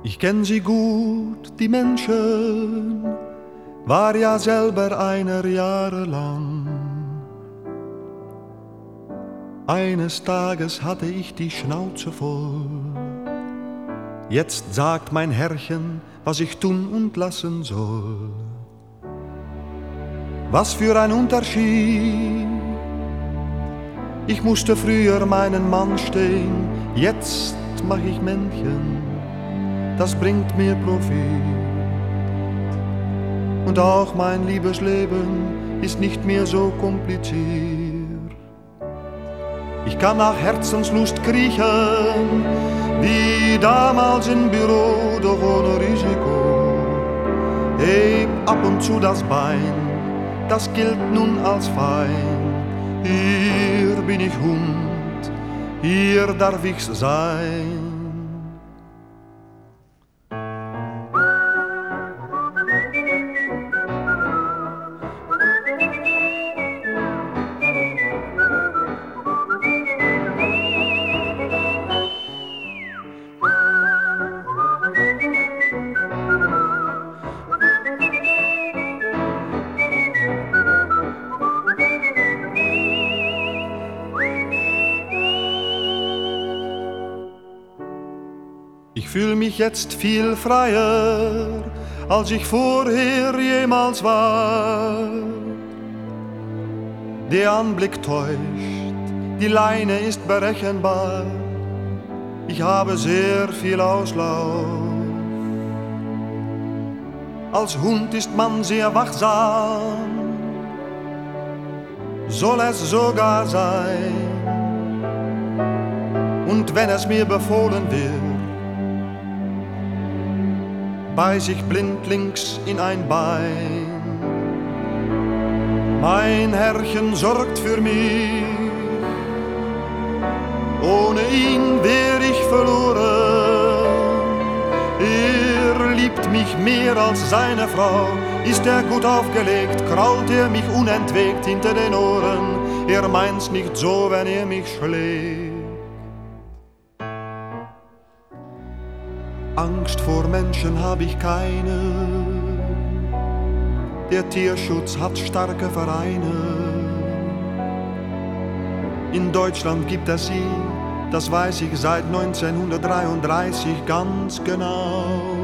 Ich kenn sie gut, die Menschen, war ja selber einer jahrelang. Eines Tages hatte ich die Schnauze voll. Jetzt sagt mein Herrchen, was ich tun und lassen soll. Was für ein Unterschied. Ich musste früher meinen Mann stehen, jetzt mach ich Männchen, das bringt mir Profit. Und auch mein Liebesleben ist nicht mehr so kompliziert. Ich kann nach Herzenslust kriechen, wie damals im Büro, doch ohne Risiko. Heb ab und zu das Bein, das gilt nun als fein. Hier bin ich Hund, hier darf ich's sein. Ich fühl mich jetzt viel freier, als ich vorher jemals war. Der Anblick täuscht, die Leine ist berechenbar. Ich habe sehr viel Auslauf. Als Hund ist man sehr wachsam, soll es sogar sein. Und wenn es mir befohlen wird, beiß ich blindlings in ein Bein. Mein Herrchen sorgt für mich, ohne ihn wär ich verloren. Er liebt mich mehr als seine Frau, ist er gut aufgelegt, krault er mich unentwegt hinter den Ohren. Er meint's nicht so, wenn er mich schlägt. Angst vor Menschen hab ich keine, der Tierschutz hat starke Vereine. In Deutschland gibt es sie, das weiß ich seit 1933 ganz genau.